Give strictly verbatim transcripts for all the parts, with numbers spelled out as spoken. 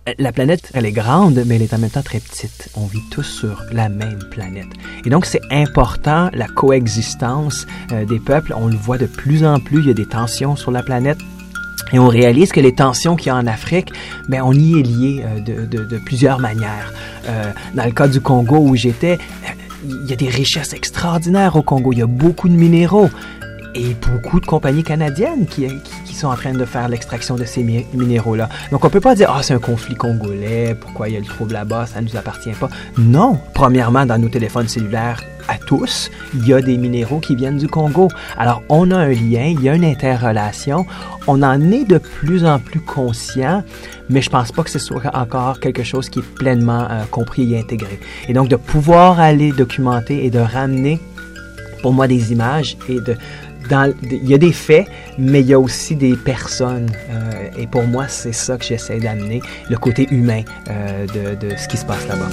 La planète, elle est grande, mais elle est en même temps très petite. On vit tous sur la même planète. Et donc, c'est important, la coexistence euh, des peuples. On le voit de plus en plus, il y a des tensions sur la planète. Et on réalise que les tensions qu'il y a en Afrique, ben on y est lié euh, de, de, de plusieurs manières. Euh, dans le cas du Congo où j'étais, il y a des richesses extraordinaires au Congo. Il y a beaucoup de minéraux et beaucoup de compagnies canadiennes qui, qui, qui sont en train de faire l'extraction de ces mi- minéraux-là. Donc, on peut pas dire « Ah, c'est un conflit congolais, pourquoi il y a le trouble là-bas, ça nous appartient pas. » Non! Premièrement, dans nos téléphones cellulaires, à tous, il y a des minéraux qui viennent du Congo. Alors, on a un lien, il y a une interrelation. On en est de plus en plus conscient, mais je pense pas que ce soit encore quelque chose qui est pleinement euh, compris et intégré. Et donc, de pouvoir aller documenter et de ramener, pour moi, des images et de... Dans, il y a des faits, mais il y a aussi des personnes. Euh, et pour moi, c'est ça que j'essaie d'amener, le côté humain euh, de, de ce qui se passe là-bas.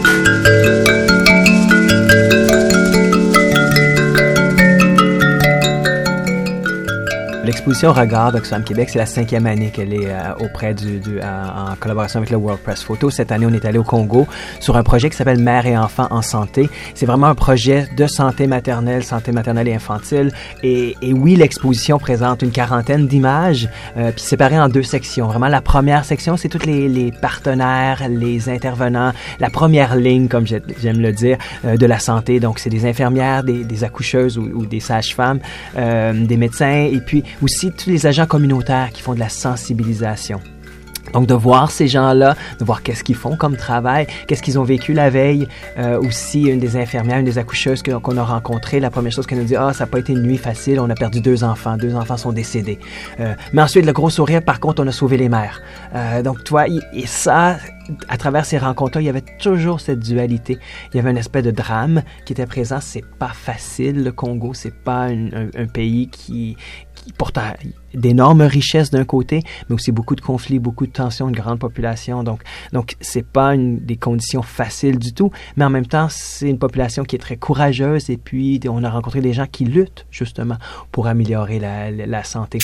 L'exposition Regard d'Oxfam Québec, c'est la cinquième année qu'elle est euh, auprès du, du euh, en collaboration avec le World Press Photo. Cette année, on est allé au Congo sur un projet qui s'appelle Mère et enfants en santé. C'est vraiment un projet de santé maternelle, santé maternelle et infantile. Et, et oui, l'exposition présente une quarantaine d'images, euh, puis séparées en deux sections. Vraiment, la première section, c'est tous les, les partenaires, les intervenants, la première ligne, comme j'aime le dire, euh, de la santé. Donc, c'est des infirmières, des, des accoucheuses ou, ou des sages-femmes, euh, des médecins, et puis aussi tous les agents communautaires qui font de la sensibilisation. Donc, de voir ces gens-là, de voir qu'est-ce qu'ils font comme travail, qu'est-ce qu'ils ont vécu la veille. Euh, aussi, une des infirmières, une des accoucheuses que, qu'on a rencontrées, la première chose qu'elle nous dit, « Ah, ça n'a pas été une nuit facile, on a perdu deux enfants, deux enfants sont décédés. Euh, » Mais ensuite, le gros sourire, par contre, on a sauvé les mères. Euh, donc, toi, et ça, à travers ces rencontres-là, il y avait toujours cette dualité. Il y avait un aspect de drame qui était présent. C'est pas facile, le Congo. C'est pas une, un, un pays qui... pourtant d'énormes richesses d'un côté, mais aussi beaucoup de conflits, beaucoup de tensions, une grande population. Donc, donc c'est pas une, des conditions faciles du tout, mais en même temps, c'est une population qui est très courageuse et puis on a rencontré des gens qui luttent justement pour améliorer la, la, la santé.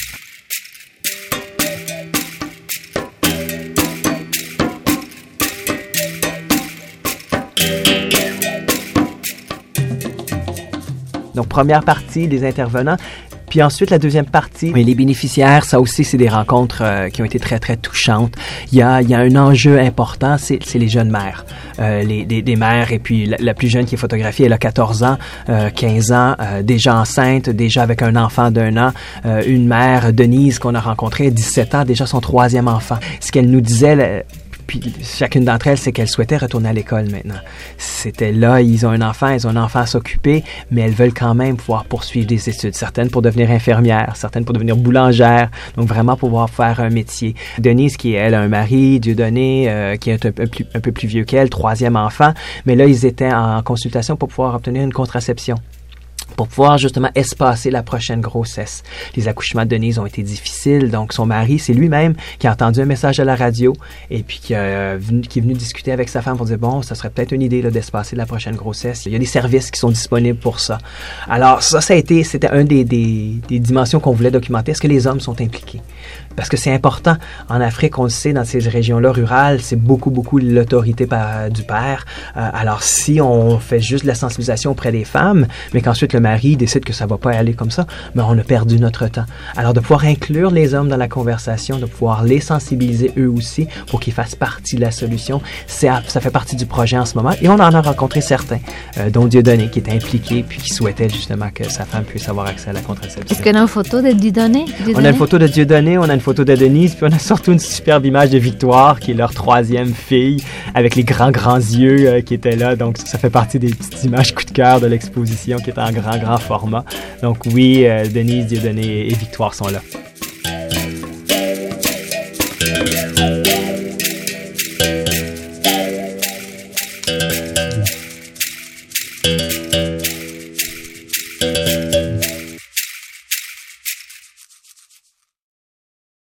Donc, première partie, les intervenants. Puis ensuite, la deuxième partie, les bénéficiaires, ça aussi, c'est des rencontres euh, qui ont été très, très touchantes. Il y a, il y a un enjeu important, c'est, c'est les jeunes mères. Euh, les, les, les mères, et puis la, la plus jeune qui est photographiée, elle a quatorze ans, euh, quinze ans, euh, déjà enceinte, déjà avec un enfant d'un an. Euh, une mère, Denise, qu'on a rencontrée, dix-sept ans, déjà son troisième enfant. Ce qu'elle nous disait... Là, puis chacune d'entre elles, c'est qu'elles souhaitaient retourner à l'école maintenant. C'était là, ils ont un enfant, ils ont un enfant à s'occuper, mais elles veulent quand même pouvoir poursuivre des études. Certaines pour devenir infirmières, certaines pour devenir boulangères, donc vraiment pouvoir faire un métier. Denise, qui elle a un mari, Dieudonné, euh, qui est un, un, plus, un peu plus vieux qu'elle, troisième enfant, mais là, ils étaient en consultation pour pouvoir obtenir une contraception, pour pouvoir justement espacer la prochaine grossesse. Les accouchements de Denise ont été difficiles, donc son mari, c'est lui-même qui a entendu un message à la radio et puis qui, a venu, qui est venu discuter avec sa femme pour dire, bon, ça serait peut-être une idée là, d'espacer la prochaine grossesse. Il y a des services qui sont disponibles pour ça. Alors ça, ça a été, c'était un des, des, des dimensions qu'on voulait documenter. Est-ce que les hommes sont impliqués? Parce que c'est important. En Afrique, on le sait, dans ces régions-là rurales, c'est beaucoup, beaucoup l'autorité par, du père. Euh, alors, si on fait juste de la sensibilisation auprès des femmes, mais qu'ensuite le mari décide que ça va pas aller comme ça, mais on a perdu notre temps. Alors, de pouvoir inclure les hommes dans la conversation, de pouvoir les sensibiliser eux aussi pour qu'ils fassent partie de la solution, c'est, ça fait partie du projet en ce moment. Et on en a rencontré certains, euh, dont Dieudonné, qui était impliqué, puis qui souhaitait justement que sa femme puisse avoir accès à la contraception. Est-ce qu'on a une photo de Dieudonné? Dieudonné? On a une photo de Dieudonné, on a une photo de Denise, puis on a surtout une superbe image de Victoire, qui est leur troisième fille, avec les grands, grands yeux euh, qui étaient là. Donc, ça fait partie des petites images coup de cœur de l'exposition qui est en grand, grand format. Donc oui, euh, Denise, Dieudonné et Victoire sont là.